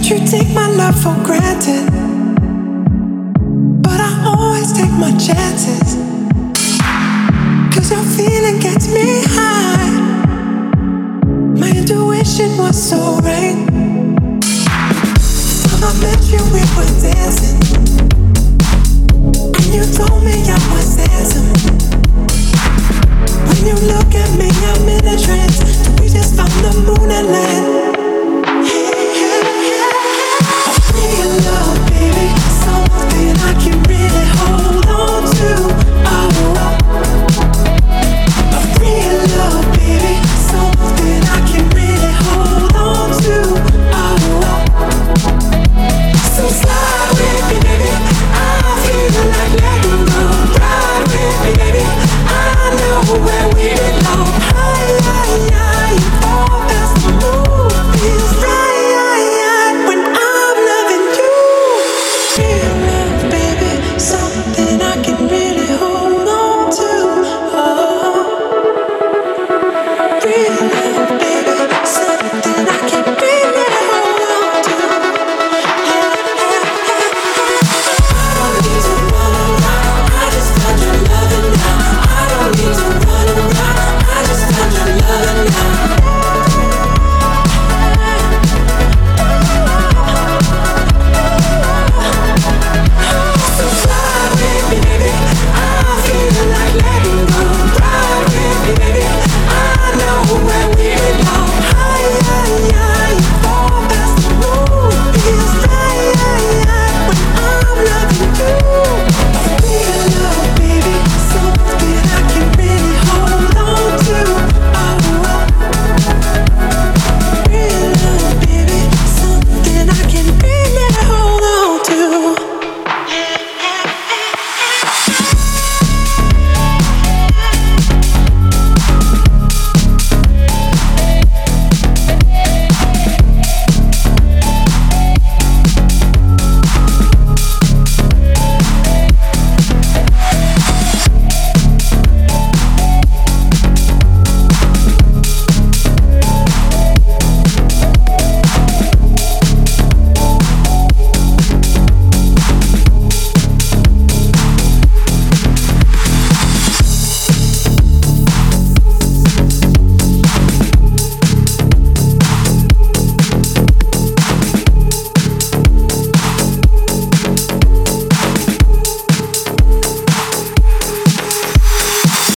You take my love for granted, but I always take my chances. 'Cause your feeling gets me high. My intuition was so right. When I met you, we were dancing, and you told me I was handsome. When you look at me, I'm in a trance. We just found the moon and land.